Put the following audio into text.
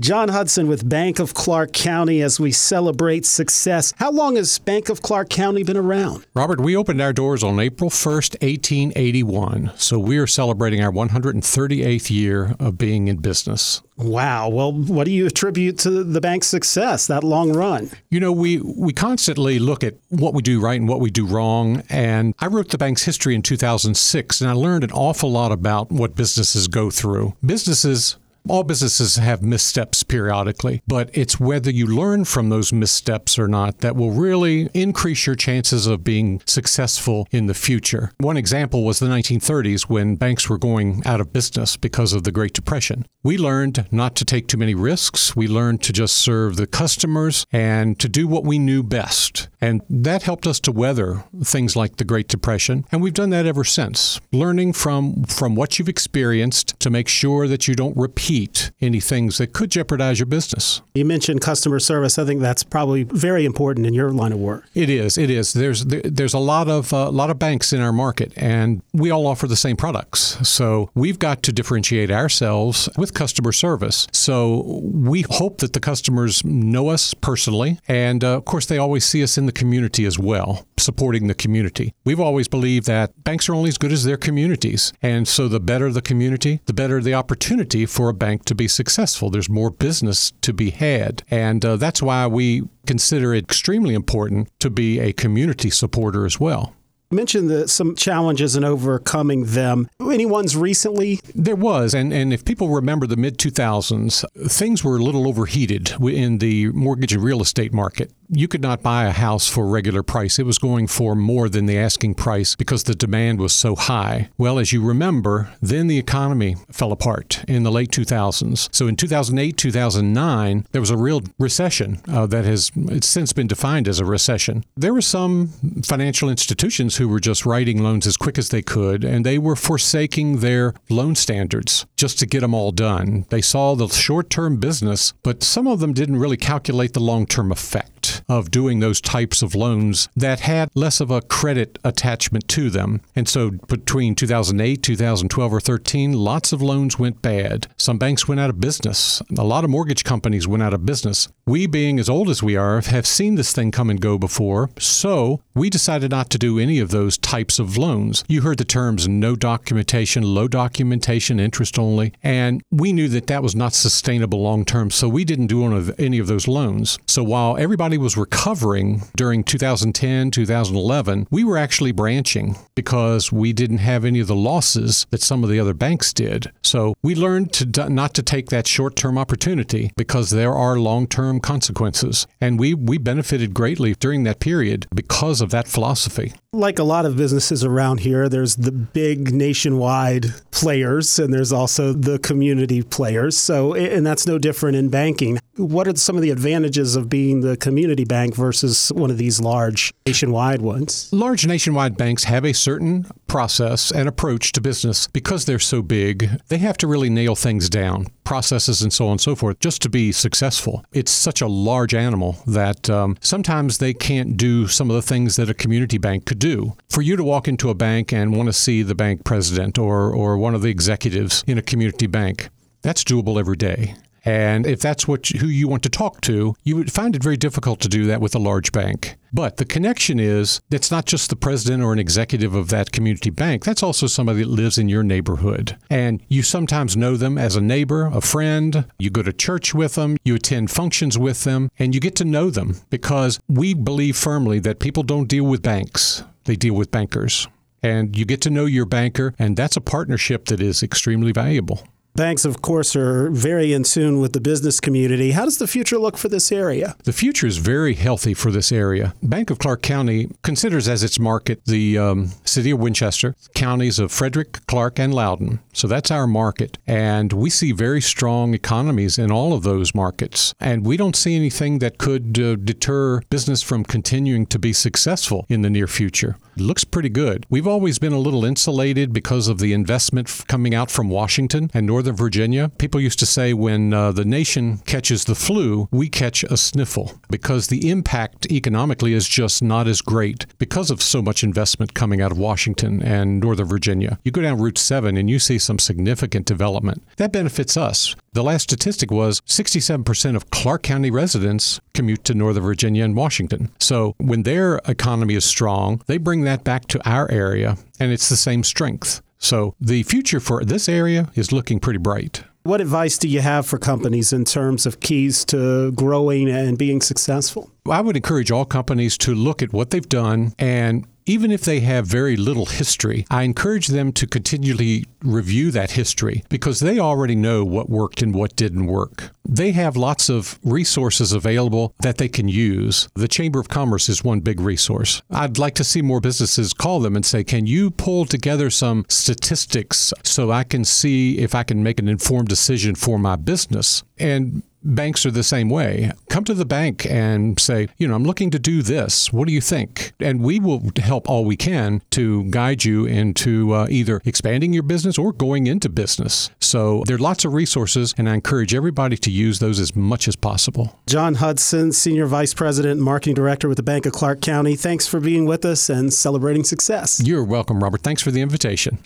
John Hudson with Bank of Clark County as we celebrate success. How long has Bank of Clark County been around? Robert, we opened our doors on April 1st, 1881. So we are celebrating our 138th year of being in business. Wow. Well, what do you attribute to the bank's success, that long run? You know, we constantly look at what we do right and what we do wrong. And I wrote the bank's history in 2006, and I learned an awful lot about what businesses go through. All businesses have missteps periodically, but it's whether you learn from those missteps or not that will really increase your chances of being successful in the future. One example was the 1930s when banks were going out of business because of the Great Depression. We learned not to take too many risks. We learned to just serve the customers and to do what we knew best. And that helped us to weather things like the Great Depression. And we've done that ever since, learning from what you've experienced to make sure that you don't repeat any things that could jeopardize your business. You mentioned customer service. I think that's probably very important in your line of work. It is. There's a lot of banks in our market, and we all offer the same products. So we've got to differentiate ourselves with customer service. So we hope that the customers know us personally, and of course they always see us in the community as well, supporting the community. We've always believed that banks are only as good as their communities, and so the better the community, the better the opportunity for a bank to be successful. There's more business to be had. And that's why we consider it extremely important to be a community supporter as well. You mentioned some challenges in overcoming them. Any ones recently? There was. And if people remember the mid-2000s, things were a little overheated in the mortgage and real estate market. You could not buy a house for a regular price. It was going for more than the asking price because the demand was so high. Well, as you remember, then the economy fell apart in the late 2000s. So in 2008, 2009, there was a real recession it's since been defined as a recession. There were some financial institutions who were just writing loans as quick as they could, and they were forsaking their loan standards just to get them all done. They saw the short-term business, but some of them didn't really calculate the long-term effect of doing those types of loans that had less of a credit attachment to them. And so between 2008, 2012, or 13, lots of loans went bad. Some banks went out of business. A lot of mortgage companies went out of business. We, being as old as we are, have seen this thing come and go before, so we decided not to do any of those types of loans. You heard the terms no documentation, low documentation, interest only, and we knew that that was not sustainable long-term, so we didn't do any of those loans. So while everybody was recovering during 2010, 2011, we were actually branching because we didn't have any of the losses that some of the other banks did. So we learned not to take that short-term opportunity because there are long-term consequences. And we benefited greatly during that period because of that philosophy. Like a lot of businesses around here, there's the big nationwide players and there's also the community players. So, and that's no different in banking. What are some of the advantages of being the community bank versus one of these large nationwide ones? Large nationwide banks have a certain process and approach to business. Because they're so big, they have to really nail things down, processes and so on and so forth, just to be successful. It's such a large animal that sometimes they can't do some of the things that a community bank could do. For you to walk into a bank and want to see the bank president or one of the executives in a community bank, that's doable every day. And if that's who you want to talk to, you would find it very difficult to do that with a large bank. But the connection is, it's not just the president or an executive of that community bank. That's also somebody that lives in your neighborhood. And you sometimes know them as a neighbor, a friend. You go to church with them. You attend functions with them. And you get to know them because we believe firmly that people don't deal with banks. They deal with bankers. And you get to know your banker, and that's a partnership that is extremely valuable. Banks, of course, are very in tune with the business community. How does the future look for this area? The future is very healthy for this area. Bank of Clark County considers as its market the city of Winchester, counties of Frederick, Clark, and Loudoun. So that's our market. And we see very strong economies in all of those markets. And we don't see anything that could deter business from continuing to be successful in the near future. It looks pretty good. We've always been a little insulated because of the investment coming out from Washington and Northern Northern Virginia. People used to say when the nation catches the flu, we catch a sniffle, because the impact economically is just not as great because of so much investment coming out of Washington and Northern Virginia. You go down Route 7 and you see some significant development. That benefits us. The last statistic was 67% of Clark County residents commute to Northern Virginia and Washington. So when their economy is strong, they bring that back to our area, and it's the same strength. So the future for this area is looking pretty bright. What advice do you have for companies in terms of keys to growing and being successful? I would encourage all companies to look at what they've done, and even if they have very little history, I encourage them to continually review that history, because they already know what worked and what didn't work. They have lots of resources available that they can use. The Chamber of Commerce is one big resource. I'd like to see more businesses call them and say, can you pull together some statistics so I can see if I can make an informed decision for my business? And banks are the same way. Come to the bank and say, I'm looking to do this. What do you think? And we will help all we can to guide you into either expanding your business or going into business. So there are lots of resources, and I encourage everybody to use those as much as possible. John Hudson, Senior Vice President and Marketing Director with the Bank of Clark County. Thanks for being with us and celebrating success. You're welcome, Robert. Thanks for the invitation.